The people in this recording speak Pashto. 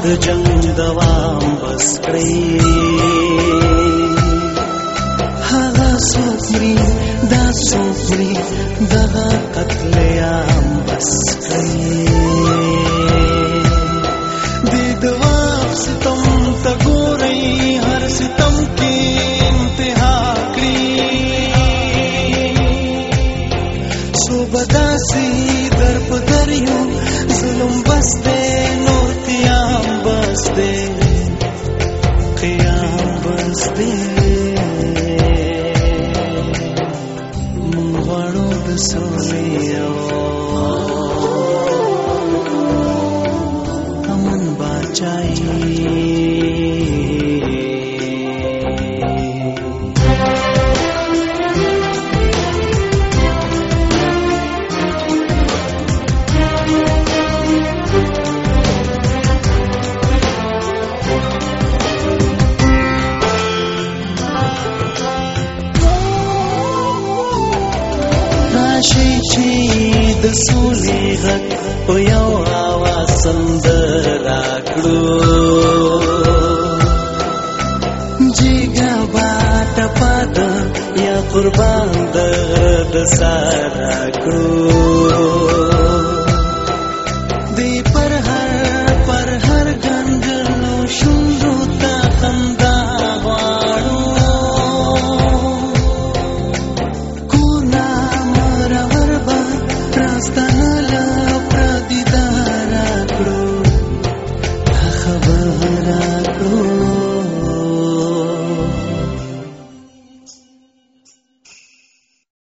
جنگ دوام بس کړی هغه سوپری دا سوپری دغه قتل عام بس کړی دې دوام ستم ته ګورئ هر ستم کې انتها کړی صوبداسي در په دریو ظلم بس دے نور قیام بس دے قیام بس دے من غواړو د سولې او امن باچایي راشي چې د سولې غږ په یو اواز سندره کړو جګه با ټپه ده یا قربان د غره د ساره کړو